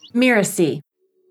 Miracy.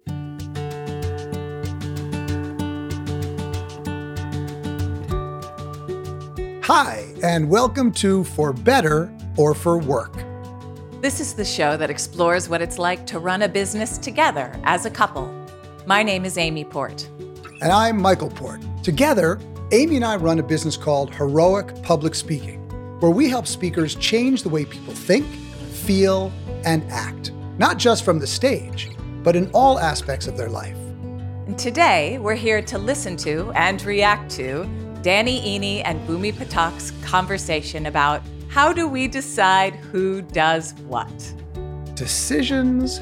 Hi, and welcome to For Better or For Work. This is the show that explores what it's like to run a business together as a couple. My name is Amy Port. And I'm Michael Port. Together, Amy and I run a business called Heroic Public Speaking, where we help speakers change the way people think, feel, and act, not just from the stage, but in all aspects of their life. And today, we're here to listen to and react to Danny Iny and Bhumi Pathak's conversation about how do we decide who does what? Decisions.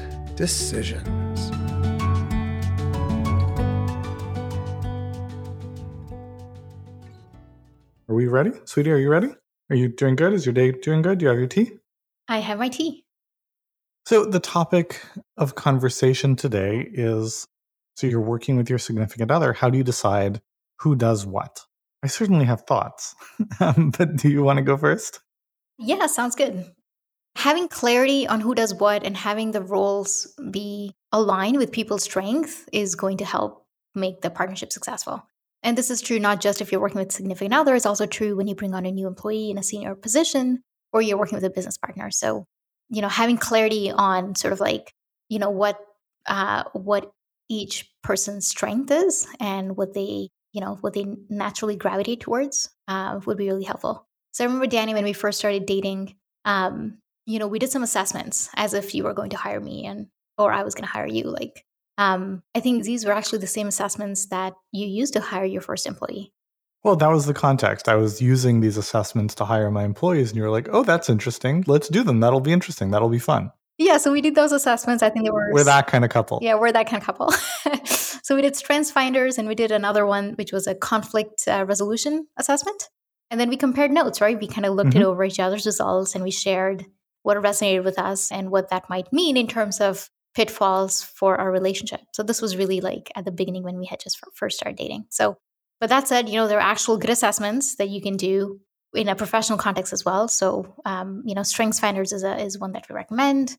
Are we ready? Sweetie, are you ready? Are you doing good? Is your day doing good? Do you have your tea? I have my tea. So the topic of conversation today is, so you're working with your significant other. How do you decide who does what? I certainly have thoughts, but do you want to go first? Yeah, sounds good. Having clarity on who does what and having the roles be aligned with people's strength is going to help make the partnership successful. And this is true not just if you're working with significant other, it's also true when you bring on a new employee in a senior position or you're working with a business partner. So, having clarity on sort of like, what each person's strength is and what they naturally gravitate towards would be really helpful. So I remember, Danny, when we first started dating, we did some assessments as if you were going to hire me or I was going to hire you. I think these were actually the same assessments that you used to hire your first employee. Well, that was the context. I was using these assessments to hire my employees, and you were like, oh, that's interesting. Let's do them. That'll be interesting. That'll be fun. Yeah, so we did those assessments. I think they were... We're that kind of couple. Yeah, we're that kind of couple. So we did Strengths Finders, and we did another one, which was a conflict resolution assessment. And then we compared notes, right? We kind of looked it over each other's results, and we shared what resonated with us and what that might mean in terms of pitfalls for our relationship. So this was really like at the beginning when we had just first started dating. So, but that said, there are actual good assessments that you can do in a professional context as well. So, Strengths Finders is one that we recommend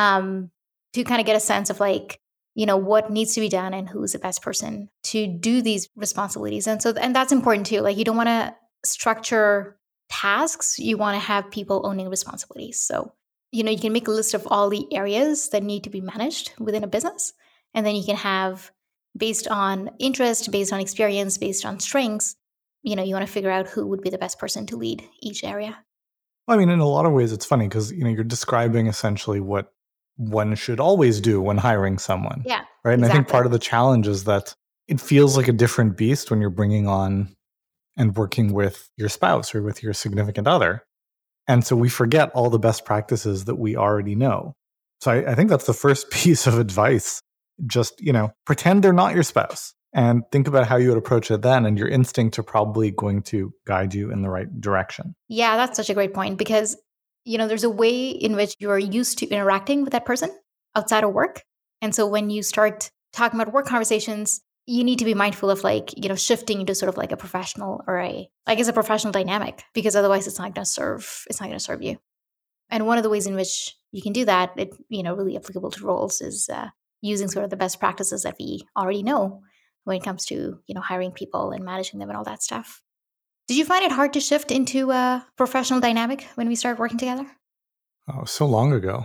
to kind of get a sense of what needs to be done and who's the best person to do these responsibilities. And that's important too. Like, you don't want to structure tasks. You want to have people owning responsibilities. So, you can make a list of all the areas that need to be managed within a business. And then you can have, based on interest, based on experience, based on strengths, you want to figure out who would be the best person to lead each area. Well, I mean, in a lot of ways, it's funny because, you're describing essentially what one should always do when hiring someone. Yeah. Right. And exactly. I think part of the challenge is that it feels like a different beast when you're bringing on and working with your spouse or with your significant other. And so we forget all the best practices that we already know. So I think that's the first piece of advice. Just, pretend they're not your spouse and think about how you would approach it then. And your instincts are probably going to guide you in the right direction. Yeah, that's such a great point because, there's a way in which you're used to interacting with that person outside of work. And so when you start talking about work conversations, you need to be mindful of shifting into sort of like a professional or a professional dynamic, because otherwise it's not going to serve you. And one of the ways in which you can do that, really applicable to roles, is using sort of the best practices that we already know when it comes to, hiring people and managing them and all that stuff. Did you find it hard to shift into a professional dynamic when we started working together? Oh, so long ago.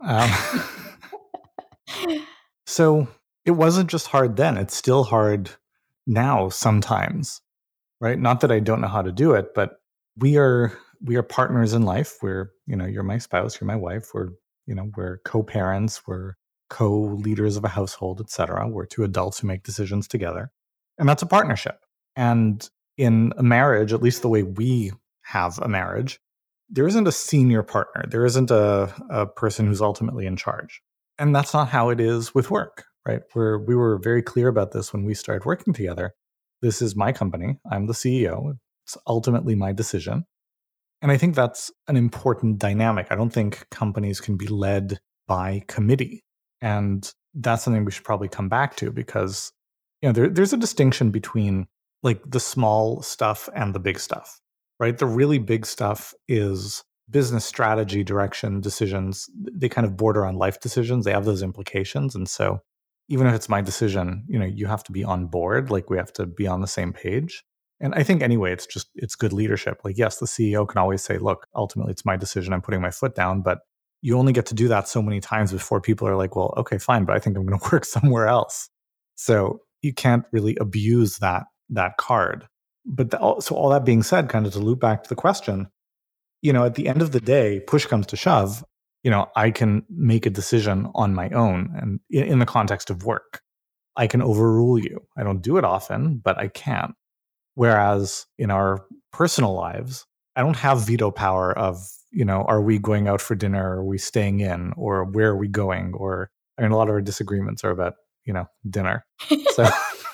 So it wasn't just hard then. It's still hard now sometimes, right? Not that I don't know how to do it, but we are partners in life. We're, you're my spouse, you're my wife. We're co-parents, we're co-leaders of a household, etc. We're two adults who make decisions together. And that's a partnership. And in a marriage, at least the way we have a marriage, there isn't a senior partner. There isn't a person who's ultimately in charge. And that's not how it is with work, right? We were very clear about this when we started working together. This is my company. I'm the CEO. It's ultimately my decision. And I think that's an important dynamic. I don't think companies can be led by committee. And that's something we should probably come back to because, there's a distinction between like the small stuff and the big stuff, right? The really big stuff is business strategy, direction, decisions, they kind of border on life decisions. They have those implications. And so even if it's my decision, you have to be on board, like we have to be on the same page. And I think anyway, it's good leadership. Like, yes, the CEO can always say, look, ultimately it's my decision. I'm putting my foot down, but you only get to do that so many times before people are like, well, okay, fine, but I think I'm going to work somewhere else. So you can't really abuse that card. But so all that being said, kind of to loop back to the question, at the end of the day, push comes to shove, I can make a decision on my own and in the context of work. I can overrule you. I don't do it often, but I can. Whereas in our personal lives, I don't have veto power of, are we going out for dinner? Or are we staying in? Or where are we going? Or, a lot of our disagreements are about, dinner. So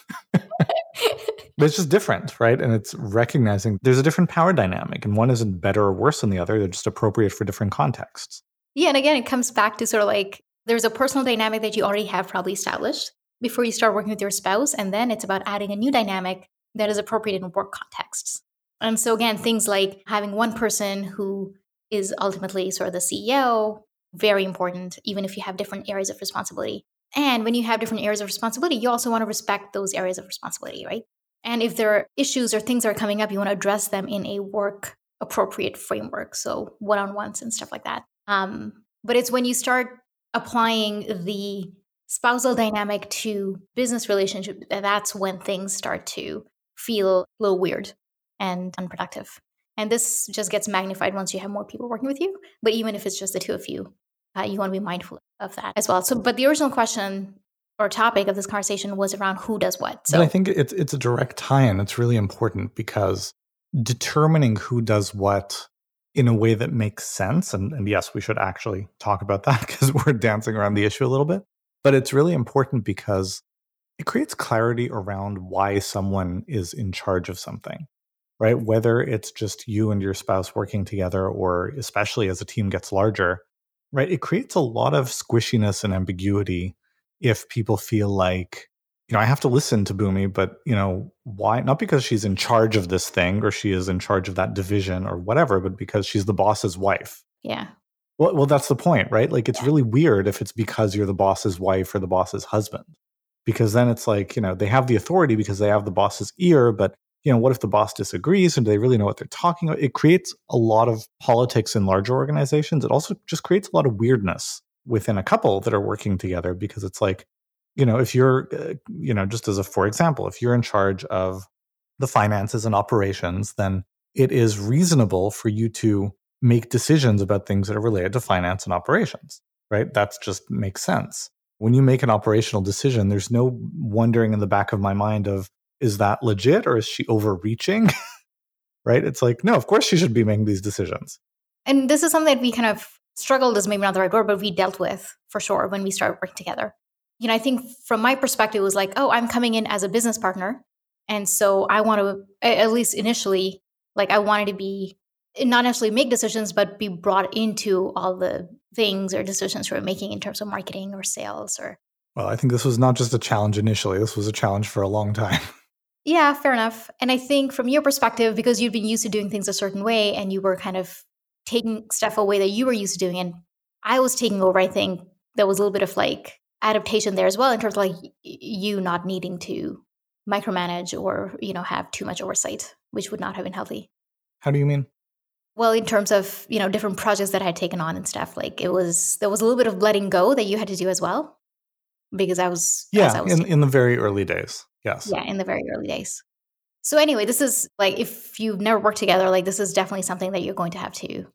but it's just different, right? And it's recognizing there's a different power dynamic, and one isn't better or worse than the other. They're just appropriate for different contexts. Yeah. And again, it comes back to sort of like there's a personal dynamic that you already have probably established before you start working with your spouse. And then it's about adding a new dynamic that is appropriate in work contexts. And so again, things like having one person who is ultimately sort of the CEO, very important, even if you have different areas of responsibility. And when you have different areas of responsibility, you also want to respect those areas of responsibility, right? And if there are issues or things that are coming up, you want to address them in a work appropriate framework. So one-on-ones and stuff like that. But it's when you start applying the spousal dynamic to business relationship, that's when things start to feel a little weird and unproductive. And this just gets magnified once you have more people working with you. But even if it's just the two of you, you want to be mindful of that as well. So, but the original question or topic of this conversation was around who does what. So but I think it's a direct tie-in. It's really important because determining who does what in a way that makes sense, and yes, we should actually talk about that because we're dancing around the issue a little bit, but it's really important because it creates clarity around why someone is in charge of something, right? Whether it's just you and your spouse working together, or especially as a team gets larger, right? It creates a lot of squishiness and ambiguity if people feel like, I have to listen to Bhumi, but, why? Not because she's in charge of this thing or she is in charge of that division or whatever, but because she's the boss's wife. Yeah. Well, that's the point, right? Like, it's really weird if it's because you're the boss's wife or the boss's husband, because then it's like, they have the authority because they have the boss's ear, but, what if the boss disagrees and do they really know what they're talking about? It creates a lot of politics in larger organizations. It also just creates a lot of weirdness within a couple that are working together, because it's like, if you're, just as for example, if you're in charge of the finances and operations, then it is reasonable for you to make decisions about things that are related to finance and operations, right? That just makes sense. When you make an operational decision, there's no wondering in the back of my mind of, is that legit or is she overreaching? Right? It's like, no, of course she should be making these decisions. And this is something that we kind of struggled, is maybe not the right word, but we dealt with for sure when we started working together. I think from my perspective, it was like, oh, I'm coming in as a business partner. And so I want to, at least initially, like I wanted to be, not necessarily make decisions, but be brought into all the things or decisions we're making in terms of marketing or sales or. Well, I think this was not just a challenge initially. This was a challenge for a long time. Yeah, fair enough. And I think from your perspective, because you've been used to doing things a certain way and you were kind of taking stuff away that you were used to doing, and I was taking over, I think there was a little bit of like adaptation there as well in terms of like you not needing to micromanage or, have too much oversight, which would not have been healthy. How do you mean? Well, in terms of, different projects that I had taken on and stuff, like there was a little bit of letting go that you had to do as well. Because I was in the very early days. Yes. Yeah, in the very early days. So anyway, this is like, if you've never worked together, like this is definitely something that you're going to have to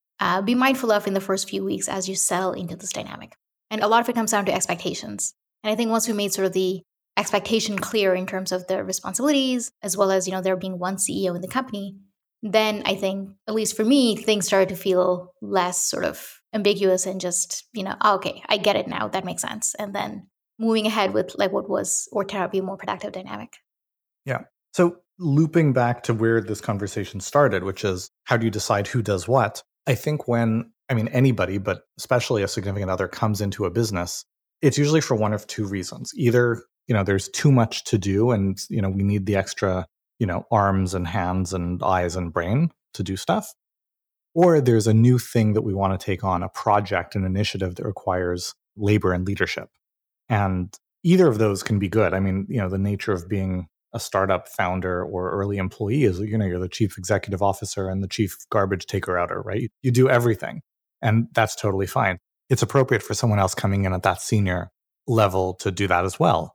be mindful of in the first few weeks as you settle into this dynamic. And a lot of it comes down to expectations. And I think once we made sort of the expectation clear in terms of the responsibilities, as well as, there being one CEO in the company, then I think, at least for me, things started to feel less sort of ambiguous and just, okay, I get it now. That makes sense. And then moving ahead with like what was or turned out to be a more productive dynamic. Yeah. So looping back to where this conversation started, which is how do you decide who does what? I think anybody, but especially a significant other, comes into a business, it's usually for one of two reasons. Either, there's too much to do and, we need the extra, arms and hands and eyes and brain to do stuff. or there's a new thing that we want to take on, a project, an initiative that requires labor and leadership. And either of those can be good. I mean, the nature of being a startup founder or early employee is, you're the chief executive officer and the chief garbage taker outer, right? You do everything, and that's totally fine. It's appropriate for someone else coming in at that senior level to do that as well.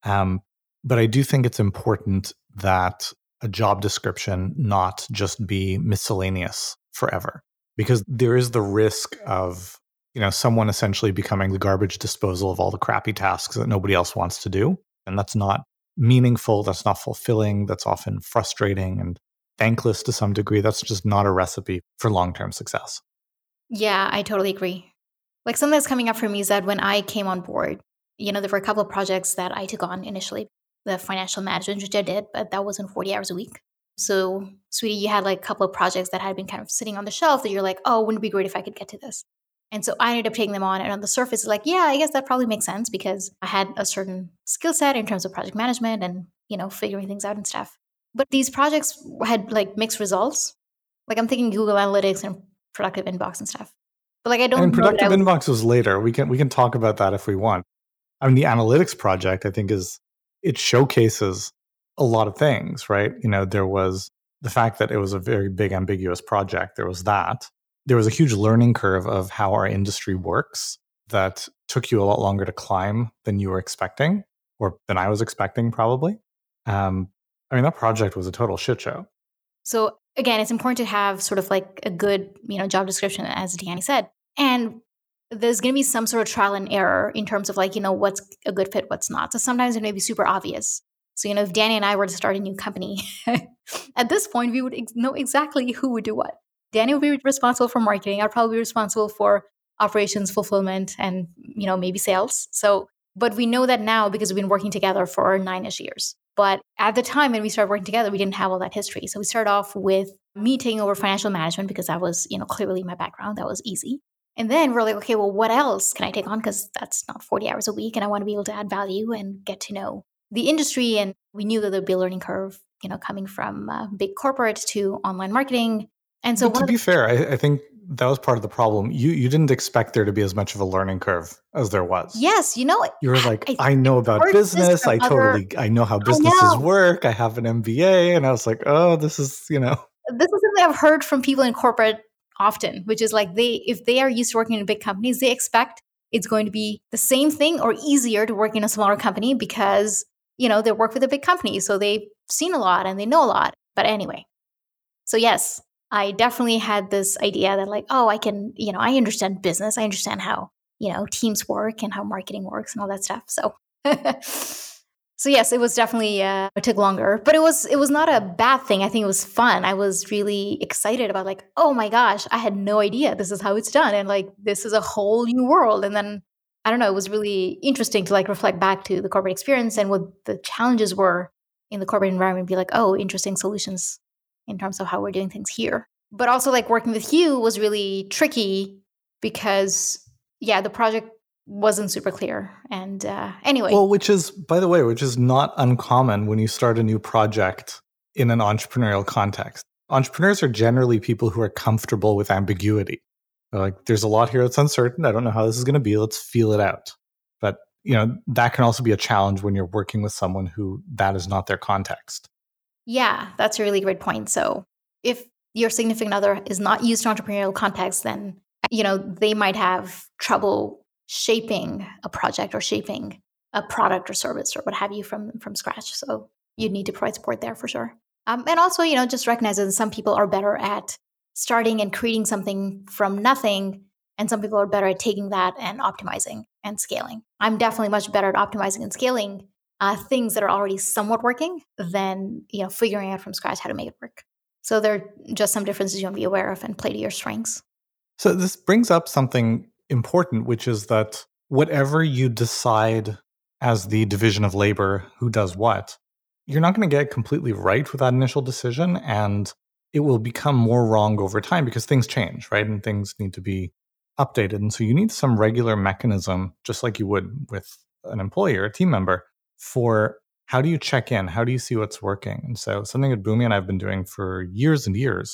But I do think it's important that a job description not just be miscellaneous forever, because there is the risk of, someone essentially becoming the garbage disposal of all the crappy tasks that nobody else wants to do. And that's not meaningful. That's not fulfilling. That's often frustrating and thankless to some degree. That's just not a recipe for long-term success. Yeah, I totally agree. Like something that's coming up for me is that when I came on board, there were a couple of projects that I took on initially. The financial management, which I did, but that wasn't 40 hours a week. So, sweetie, you had like a couple of projects that had been kind of sitting on the shelf that you're like, oh, wouldn't it be great if I could get to this? And so I ended up taking them on. And on the surface, it's like, yeah, I guess that probably makes sense because I had a certain skill set in terms of project management and, figuring things out and stuff. But these projects had like mixed results. Like I'm thinking Google Analytics and Productive Inbox and stuff. But like I don't. And Productive Inbox was later. We can talk about that if we want. I mean, the analytics project, I think, it showcases a lot of things, right? There was the fact that it was a very big, ambiguous project. There was that. There was a huge learning curve of how our industry works that took you a lot longer to climb than you were expecting, or than I was expecting, probably. That project was a total shit show. So again, it's important to have sort of like a good, job description, as Danny said. And there's going to be some sort of trial and error in terms of like, what's a good fit, what's not. So sometimes it may be super obvious. So, if Danny and I were to start a new company, at this point, we would know exactly who would do what. Danny would be responsible for marketing. I'd probably be responsible for operations, fulfillment, and, maybe sales. So, but we know that now because we've been working together for 9-ish years. But at the time when we started working together, we didn't have all that history. So we started off with me taking over financial management because that was, clearly my background. That was easy. And then we're like, okay, well, what else can I take on? Because that's not 40 hours a week. And I want to be able to add value and get to know the industry. And we knew that there'd be a learning curve, coming from big corporate to online marketing. And so to be fair, I think that was part of the problem. You didn't expect there to be as much of a learning curve as there was. Yes. You were like, I know about business. I know how businesses work. I have an MBA. And I was like, oh, this is, This is something I've heard from people in corporate often, which is like if they are used to working in big companies, they expect it's going to be the same thing or easier to work in a smaller company because, they work with a big company. So they've seen a lot and they know a lot. But anyway, so yes, I definitely had this idea that like, oh, I can, I understand business. I understand how, teams work and how marketing works and all that stuff. So, so yes, it was definitely, it took longer, but it was not a bad thing. I think it was fun. I was really excited about like, oh my gosh, I had no idea this is how it's done. And like, this is a whole new world. And then, I don't know, it was really interesting to like reflect back to the corporate experience and what the challenges were in the corporate environment, be like, oh, interesting solutions in terms of how we're doing things here. But also like working with Hugh was really tricky because, the project wasn't super clear. And anyway. Well, which is not uncommon when you start a new project in an entrepreneurial context. Entrepreneurs are generally people who are comfortable with ambiguity. They're like, there's a lot here that's uncertain. I don't know how this is going to be. Let's feel it out. But, that can also be a challenge when you're working with someone who that is not their context. Yeah, that's a really great point. So if your significant other is not used to entrepreneurial context, then, they might have trouble shaping a project or shaping a product or service or what have you from scratch. So you need to provide support there for sure. And also, just recognize that some people are better at starting and creating something from nothing, and some people are better at taking that and optimizing and scaling. I'm definitely much better at optimizing and scaling things that are already somewhat working than figuring out from scratch how to make it work. So there are just some differences you want to be aware of and play to your strengths. So this brings up something important, which is that whatever you decide as the division of labor, who does what, you're not going to get completely right with that initial decision, and it will become more wrong over time because things change, right? And things need to be updated. And so you need some regular mechanism, just like you would with an employee or a team member, for how do you check in? How do you see what's working? And so something that Bhumi and I have been doing for years and years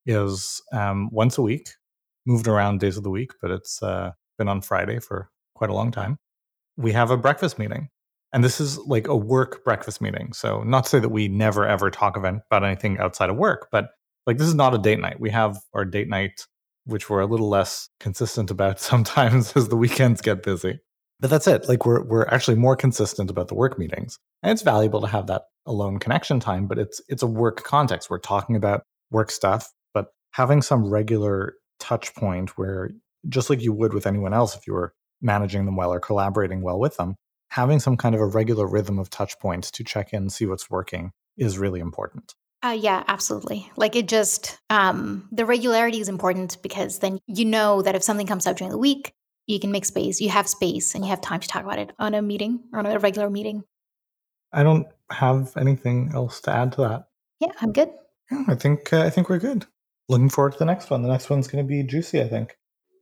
is once a week, moved around days of the week, but it's been on Friday for quite a long time. We have a breakfast meeting. And this is like a work breakfast meeting. So not to say that we never, ever talk about anything outside of work, but like this is not a date night. We have our date night, which we're a little less consistent about sometimes as the weekends get busy. But that's it. Like we're actually more consistent about the work meetings. And it's valuable to have that alone connection time, but it's a work context. We're talking about work stuff, but having some regular touch point where, just like you would with anyone else if you were managing them well or collaborating well with them, having some kind of a regular rhythm of touch points to check in, see what's working is really important. Yeah, absolutely. Like it just, the regularity is important because then you know that if something comes up during the week, you can make space, you have space and you have time to talk about it on a meeting or on a regular meeting. I don't have anything else to add to that. Yeah, I'm good. Yeah, I think we're good. Looking forward to the next one. The next one's going to be juicy, I think.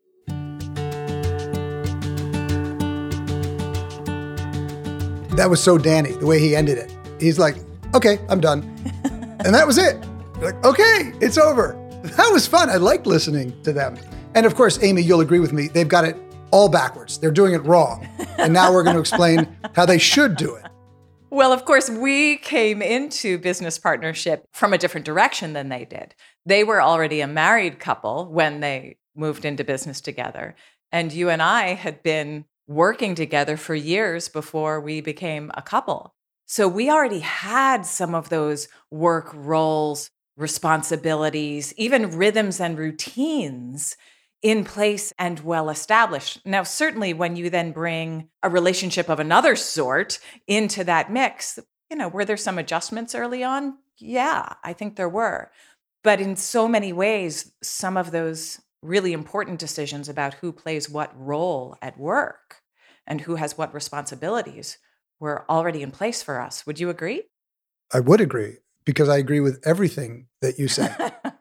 That was so Danny, the way he ended it. He's like, okay, I'm done. And that was it. You're like, okay, it's over. That was fun. I liked listening to them. And of course, Amy, you'll agree with me. They've got it all backwards. They're doing it wrong. And now we're going to explain how they should do it. Well, of course, we came into business partnership from a different direction than they did. They were already a married couple when they moved into business together. And you and I had been working together for years before we became a couple. So we already had some of those work roles, responsibilities, even rhythms and routines in place and well established. Now, certainly when you then bring a relationship of another sort into that mix, were there some adjustments early on? Yeah, I think there were. But in so many ways, some of those really important decisions about who plays what role at work and who has what responsibilities were already in place for us. Would you agree? I would agree, because I agree with everything that you say.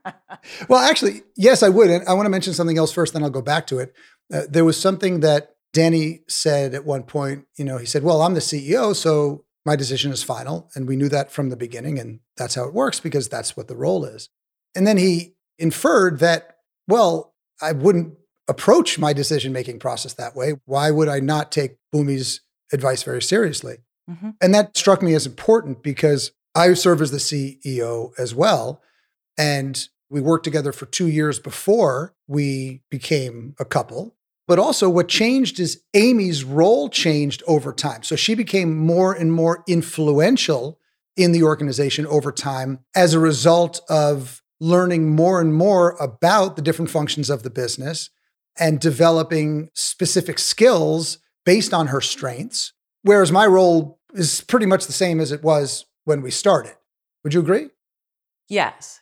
Well, actually, yes, I would. And I want to mention something else first, then I'll go back to it. There was something that Danny said at one point. He said, well, I'm the CEO, so my decision is final. And we knew that from the beginning. And that's how it works, because that's what the role is. And then he inferred that, well, I wouldn't approach my decision-making process that way. Why would I not take Bhumi's advice very seriously? Mm-hmm. And that struck me as important because I serve as the CEO as well. And we worked together for 2 years before we became a couple. But also what changed is Amy's role changed over time. So she became more and more influential in the organization over time as a result of learning more and more about the different functions of the business and developing specific skills based on her strengths. Whereas my role is pretty much the same as it was when we started. Would you agree? Yes.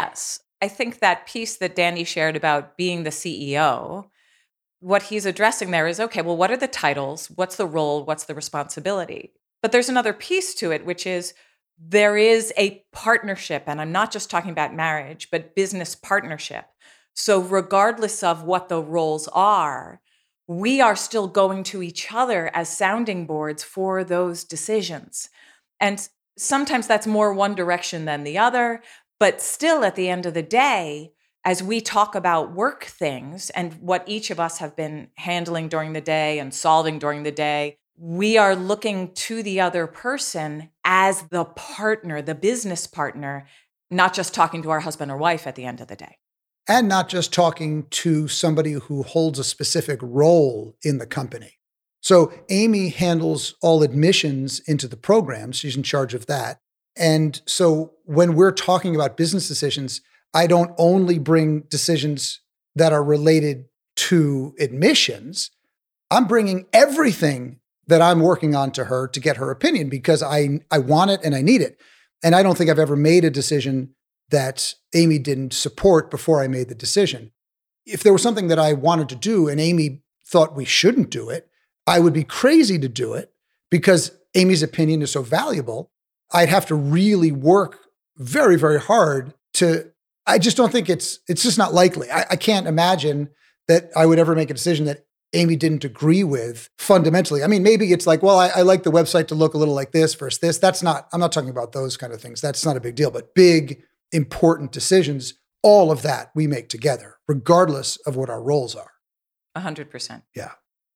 I think that piece that Danny shared about being the CEO, what he's addressing there is, okay, well, what are the titles? What's the role? What's the responsibility? But there's another piece to it, which is there is a partnership, and I'm not just talking about marriage, but business partnership. So regardless of what the roles are, we are still going to each other as sounding boards for those decisions. And sometimes that's more one direction than the other, but still at the end of the day, as we talk about work things and what each of us have been handling during the day and solving during the day, we are looking to the other person as the partner, the business partner, not just talking to our husband or wife at the end of the day. And not just talking to somebody who holds a specific role in the company. So Amy handles all admissions into the program. She's in charge of that. And so when we're talking about business decisions, I don't only bring decisions that are related to admissions. I'm bringing everything that I'm working on to her to get her opinion because I want it and I need it. And I don't think I've ever made a decision that Amy didn't support before I made the decision. If there was something that I wanted to do and Amy thought we shouldn't do it, I would be crazy to do it because Amy's opinion is so valuable. I'd have to really work very, very hard I just don't think it's just not likely. I can't imagine that I would ever make a decision that Amy didn't agree with fundamentally. I mean, maybe it's like, well, I like the website to look a little like this versus this. I'm not talking about those kind of things. That's not a big deal, but big, important decisions all of that we make together, regardless of what our roles are. 100%. Yeah.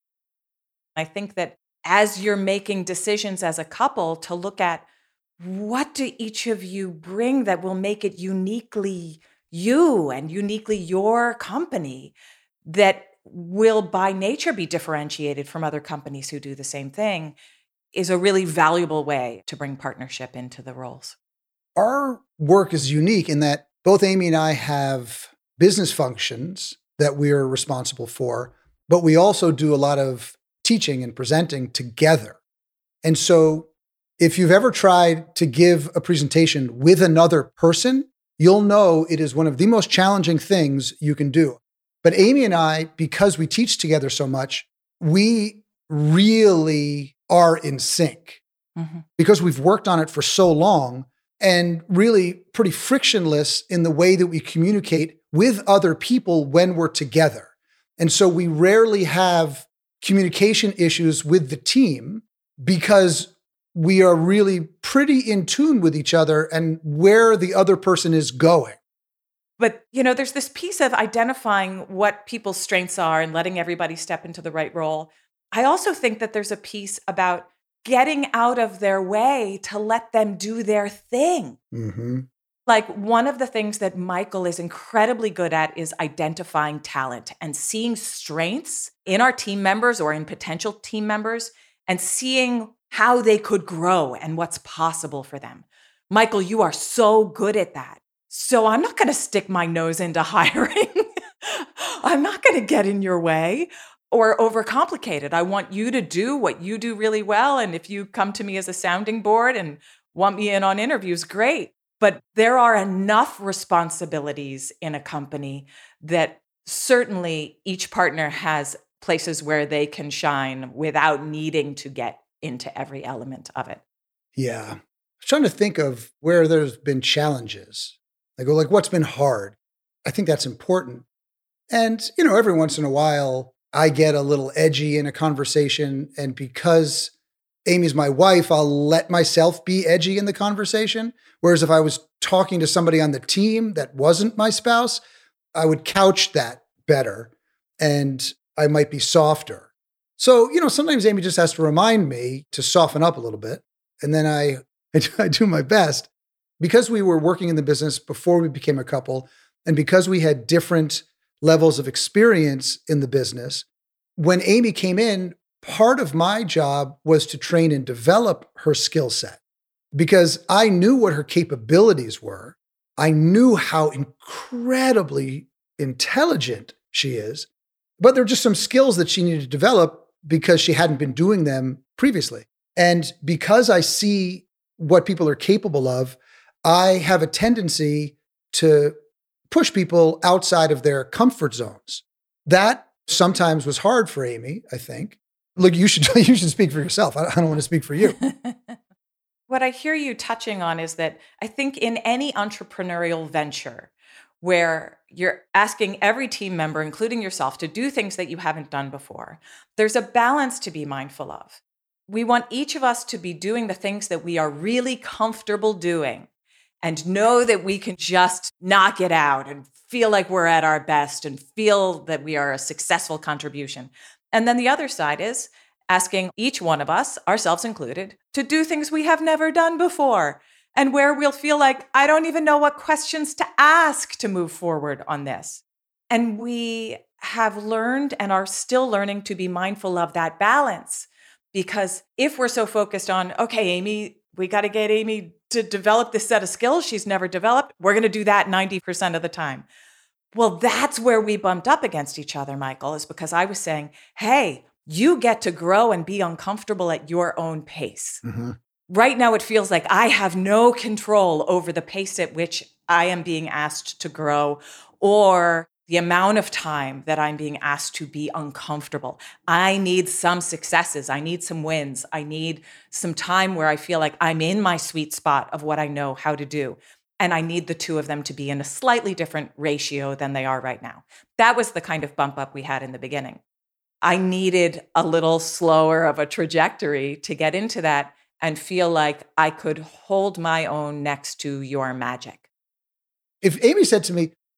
I think that as you're making decisions as a couple to look at what do each of you bring that will make it uniquely you and uniquely your company that will by nature be differentiated from other companies who do the same thing is a really valuable way to bring partnership into the roles. Our work is unique in that both Amy and I have business functions that we are responsible for, but we also do a lot of teaching and presenting together. And so if you've ever tried to give a presentation with another person, you'll know it is one of the most challenging things you can do. But Amy and I, because we teach together so much, we really are in sync because we've worked on it for so long and really pretty frictionless in the way that we communicate with other people when we're together. And so we rarely have communication issues with the team because we are really pretty in tune with each other and where the other person is going. But, there's this piece of identifying what people's strengths are and letting everybody step into the right role. I also think that there's a piece about getting out of their way to let them do their thing. Like one of the things that Michael is incredibly good at is identifying talent and seeing strengths in our team members or in potential team members and seeing how they could grow and what's possible for them. Michael, you are so good at that. So I'm not going to stick my nose into hiring. I'm not going to get in your way or overcomplicate it. I want you to do what you do really well. And if you come to me as a sounding board and want me in on interviews, great. But there are enough responsibilities in a company that certainly each partner has places where they can shine without needing to get into every element of it. Yeah. I was trying to think of where there's been challenges. Like what's been hard? I think that's important. And, every once in a while, I get a little edgy in a conversation. And because Amy's my wife, I'll let myself be edgy in the conversation. Whereas if I was talking to somebody on the team that wasn't my spouse, I would couch that better and I might be softer. So, sometimes Amy just has to remind me to soften up a little bit. And then I do my best. Because we were working in the business before we became a couple, and because we had different levels of experience in the business, when Amy came in, part of my job was to train and develop her skill set because I knew what her capabilities were. I knew how incredibly intelligent she is, but there were just some skills that she needed to develop because she hadn't been doing them previously. And because I see what people are capable of, I have a tendency to push people outside of their comfort zones. That sometimes was hard for Amy, I think. Look, you should speak for yourself. I don't want to speak for you. What I hear you touching on is that I think in any entrepreneurial venture where you're asking every team member, including yourself, to do things that you haven't done before, there's a balance to be mindful of. We want each of us to be doing the things that we are really comfortable doing and know that we can just knock it out and feel like we're at our best and feel that we are a successful contribution. And then the other side is asking each one of us, ourselves included, to do things we have never done before and where we'll feel like, I don't even know what questions to ask to move forward on this. And we have learned and are still learning to be mindful of that balance. Because if we're so focused on, okay, Amy, we got to get Amy to develop this set of skills she's never developed, we're going to do that 90% of the time. Well, that's where we bumped up against each other, Michael, is because I was saying, hey, you get to grow and be uncomfortable at your own pace. Right now, it feels like I have no control over the pace at which I am being asked to grow or the amount of time that I'm being asked to be uncomfortable. I need some successes. I need some wins. I need some time where I feel like I'm in my sweet spot of what I know how to do. And I need the two of them to be in a slightly different ratio than they are right now. That was the kind of bump up we had in the beginning. I needed a little slower of a trajectory to get into that and feel like I could hold my own next to your magic. If Amy said to me,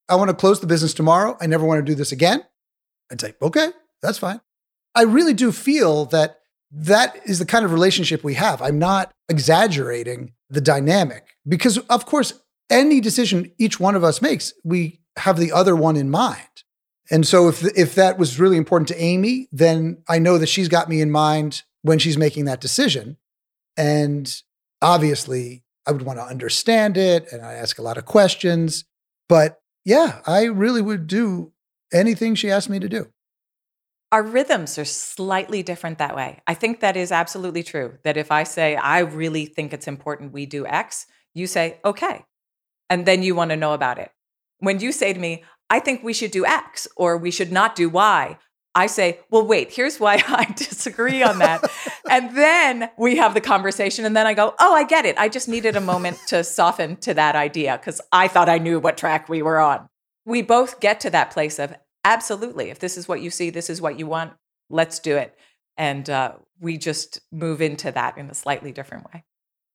I want to close the business tomorrow. I never want to do this again. I'd say, okay, that's fine. I really do feel that that is the kind of relationship we have. I'm not exaggerating the dynamic because, of course, any decision each one of us makes, we have the other one in mind. And so if that was really important to Amy, then I know that she's got me in mind when she's making that decision. And obviously, I would want to understand it and I ask a lot of questions. But yeah, I really would do anything she asked me to do. Our rhythms are slightly different that way. I think that is absolutely true. That if I say, I really think it's important we do X, you say, okay. And then you want to know about it. When you say to me, I think we should do X or we should not do Y, I say, well, wait, here's why I disagree on that. And then we have the conversation. And then I go, oh, I get it. I just needed a moment to soften to that idea because I thought I knew what track we were on. We both get to that place of, absolutely. If this is what you see, this is what you want, let's do it. And we just move into that in a slightly different way.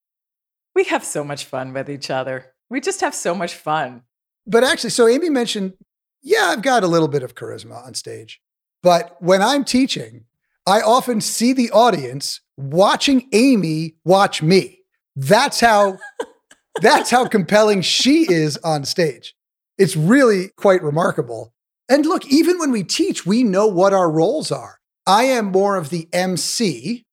We have so much fun with each other. We just have so much fun. But actually, so Amy mentioned, yeah, I've got a little bit of charisma on stage. But when I'm teaching, I often see the audience watching Amy watch me. That's how compelling she is on stage. It's really quite remarkable. And look, even when we teach, we know what our roles are. I am more of the MC.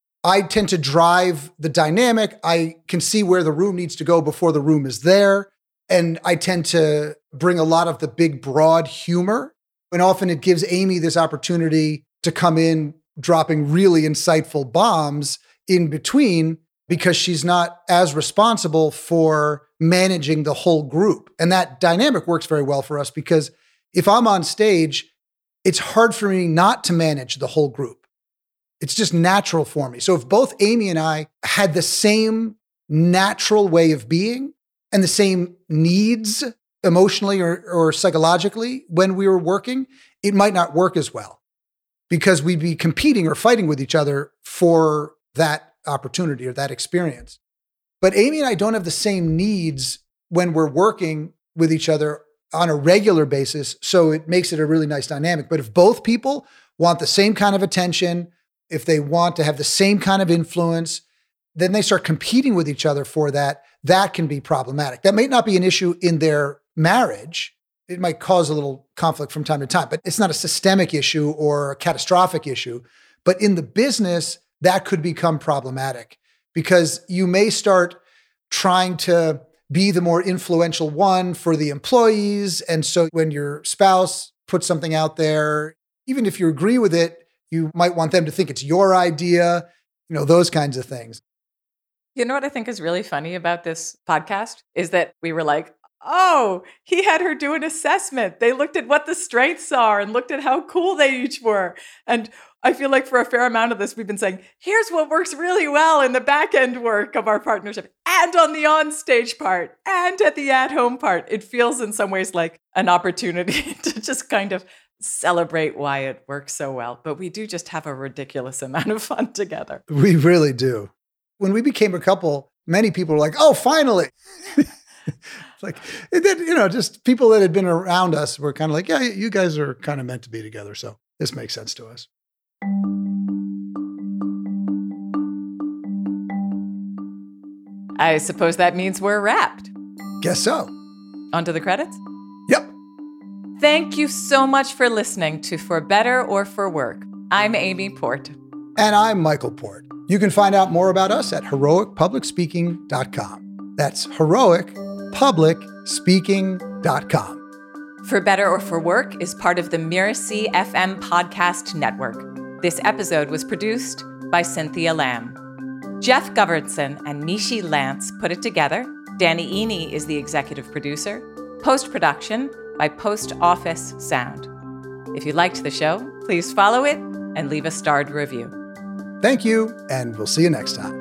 I tend to drive the dynamic. I can see where the room needs to go before the room is there. And I tend to bring a lot of the big, broad humor. And often it gives Amy this opportunity to come in dropping really insightful bombs in between because she's not as responsible for managing the whole group. And that dynamic works very well for us because if I'm on stage, it's hard for me not to manage the whole group. It's just natural for me. So if both Amy and I had the same natural way of being and the same needs emotionally or psychologically when we were working, it might not work as well because we'd be competing or fighting with each other for that opportunity or that experience. But Amy and I don't have the same needs when we're working with each other on a regular basis, so it makes it a really nice dynamic. But if both people want the same kind of attention, if they want to have the same kind of influence, then they start competing with each other for that. That can be problematic. That may not be an issue in their marriage. It might cause a little conflict from time to time, but it's not a systemic issue or a catastrophic issue. But in the business, that could become problematic because you may start trying to be the more influential one for the employees. And so when your spouse puts something out there, even if you agree with it, you might want them to think it's your idea, those kinds of things. You know what I think is really funny about this podcast is that we were like, oh, he had her do an assessment. They looked at what the strengths are and looked at how cool they each were. And I feel like for a fair amount of this, we've been saying, here's what works really well in the back end work of our partnership and on the on-stage part and at the at-home part. It feels in some ways like an opportunity to just kind of celebrate why it works so well. But we do just have a ridiculous amount of fun together. We really do. When we became a couple, many people were like, oh, finally. It's like, just people that had been around us were kind of like, yeah, you guys are kind of meant to be together. So this makes sense to us. I suppose that means we're wrapped. Guess so. On to the credits? Yep. Thank you so much for listening to For Better or For Work. I'm Amy Port. And I'm Michael Port. You can find out more about us at heroicpublicspeaking.com. That's heroicpublicspeaking.com. For Better or For Work is part of the Mirasee FM podcast network. This episode was produced by Cynthia Lamb. Jeff Govertson and Nishi Lance put it together. Danny Iny is the executive producer. Post-production by Post Office Sound. If you liked the show, please follow it and leave a starred review. Thank you, and we'll see you next time.